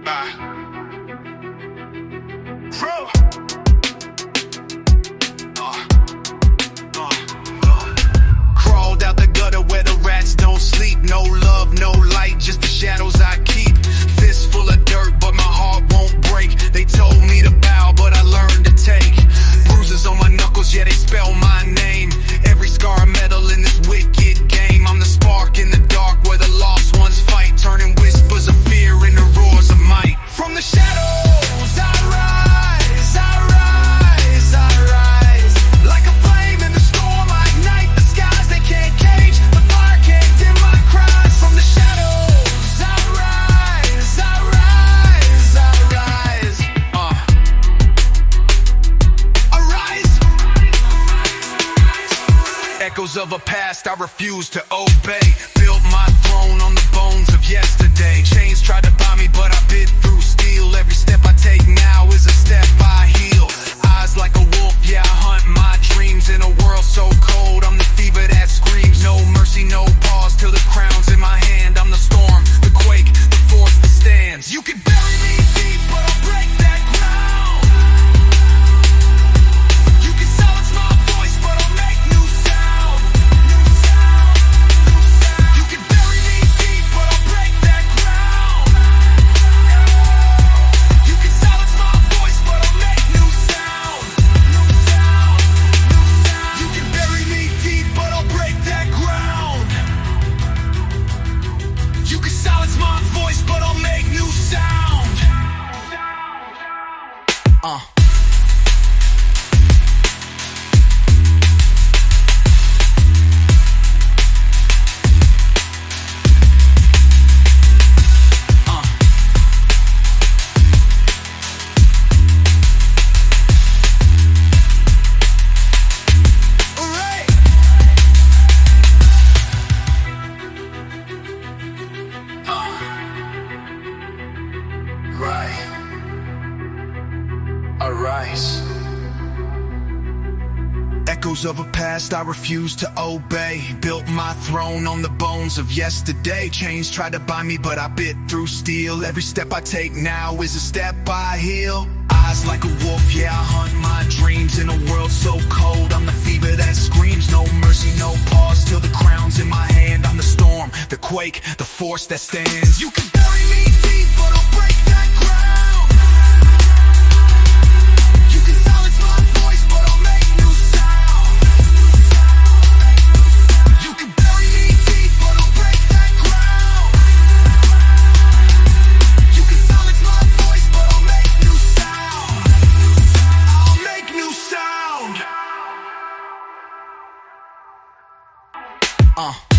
Bro. Crawled out the gutter where the rats don't sleep. No love, no light, just the shadows I keep. Fist full of dirt, but my heart won't break. They told me to bow, but I learned to take. Bruises on my knuckles, yeah, they spell my name. Every scar a medal in this wicked game. I'm the spark in the dark where the lost ones fight, turning whispers of fear into roars of might. From the shadows I rise, I rise, I rise. Like a flame in the storm, I ignite the skies. They can't cage, the fire can't dim my cries. From the shadows I rise, I rise, I rise. I rise. Echoes of a past I refuse to obey. Built my throne on the bones of yesterday. Chains tried to buy me, but I bit through steel. Every step I take now is a step I heal. Eyes like a wolf, yeah, I hunt my dreams. In a world so cold, I'm the fever that screams. No mercy, no pause, till the crown's in my hand. I'm the storm, the quake, the force that stands. You can bury me deep, but I'll break that ground. You can silence my voice, but I'll make new sound. You can bury me deep, but I'll break that ground. You can silence my voice, but I'll make new sound. You can bury me deep, but I'll break that ground. You can silence my voice, but I'll make new sound. Alright. Right. Arise. Echoes of a past I refuse to obey. Built my throne on the bones of yesterday. Chains tried to bind me, but I bit through steel. Every step I take now is a step I heal. Eyes like a wolf, yeah, I hunt my dreams. In a world so cold, I'm the fever that screams. No mercy, no pause, till the crown's in my hand. I'm the storm, the quake, the force that stands. You can bury me deep, but I'll break that ground. You can silence my voice, but I'll make new sound. You can bury me deep, but I'll break that ground. You can silence my voice, but I'll make new sound. I'll make new sound.